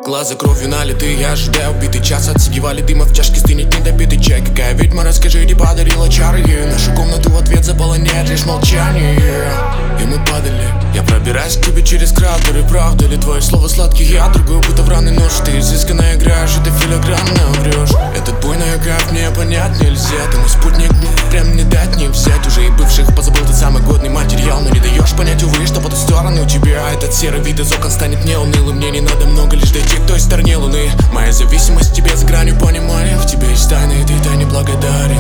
Глаза кровью налиты, я ожидаю убитый час. Отсигивали дыма в чашке, стынет недопитый чай. Какая ведьма, расскажи, не подарила чары. Нашу комнату в ответ заполоняет лишь молчание. И мы падали. Я пробираюсь к тебе через кратеры. Правда ли твои слова сладкие? Я другой, будто в раны нож. Ты изысканно играешь, и ты филигранно врешь. Этот буйный кайф мне понять нельзя. Ты мой спутник, прям не дать не взять. Уже и бывших позабыл, ты самый годный материал. Но не даешь понять, увы, что по ту сторону у тебя этот серый вид из окон станет мне унылым. Мне не надо много, лишь дойти к той стороне луны. Моя зависимость тебе за гранью понимания. В тебе есть тайны, и ты тайне благодарен.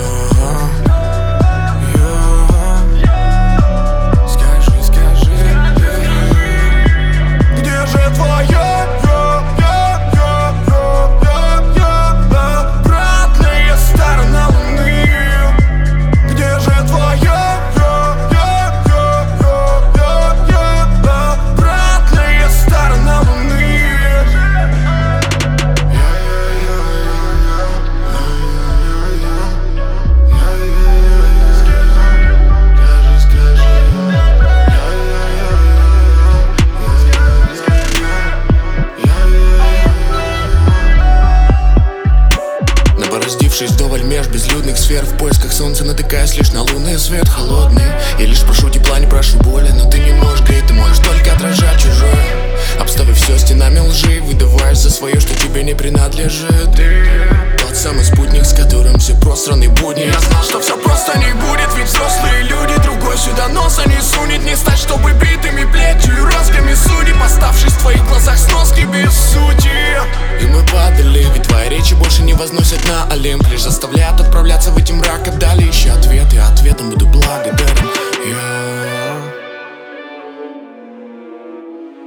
Раздившись вдоволь меж безлюдных сфер, в поисках солнца натыкаясь лишь на лунный свет холодный. Я лишь прошу тепла, не прошу боли, но ты не можешь греть, ты можешь только отражать чужое. Обставив все стенами лжи, выдаваясь за свое, что тебе не принадлежит. Тот самый спутник, с которым все просраны будни. Я знал, что все просто не будет, ведь взрослые люди. Другой сюда носа не сунет, не стать, чтобы битыми плетью и розгами судеб, оставшись в твоих глазах сноски без сути. И мы падали, ведь твои речи больше не возносят на Олимп, лишь заставляют отправляться в эти мрак, отдали ища ответы, ответом буду благодарен.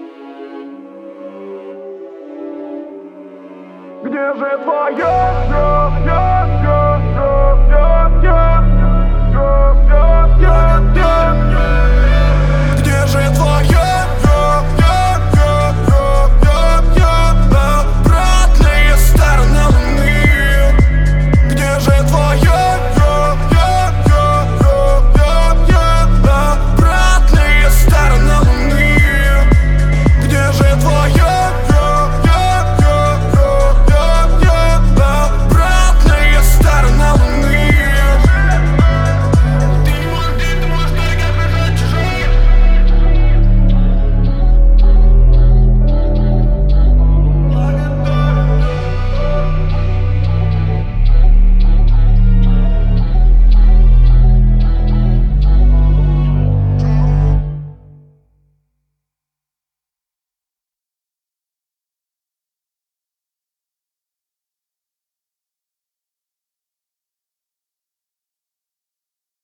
Где же твоя?